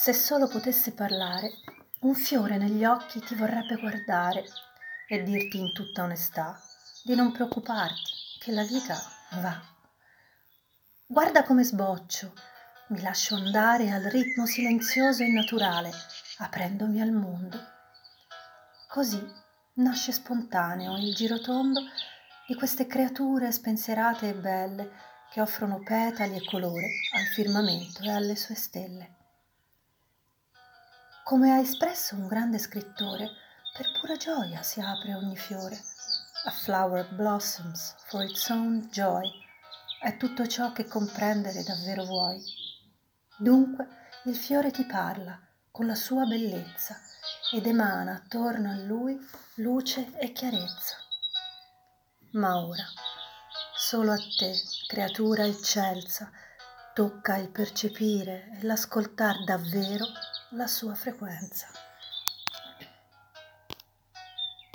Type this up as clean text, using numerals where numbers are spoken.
Se solo potesse parlare, un fiore negli occhi ti vorrebbe guardare e dirti in tutta onestà di non preoccuparti, che la vita va. Guarda come sboccio, mi lascio andare al ritmo silenzioso e naturale, aprendomi al mondo. Così nasce spontaneo il girotondo di queste creature spensierate e belle che offrono petali e colore al firmamento e alle sue stelle. Come ha espresso un grande scrittore, per pura gioia si apre ogni fiore. A flower blossoms for its own joy. È tutto ciò che comprendere davvero vuoi. Dunque il fiore ti parla con la sua bellezza ed emana attorno a lui luce e chiarezza. Ma ora, solo a te, creatura eccelsa, tocca il percepire e l'ascoltar davvero la sua frequenza.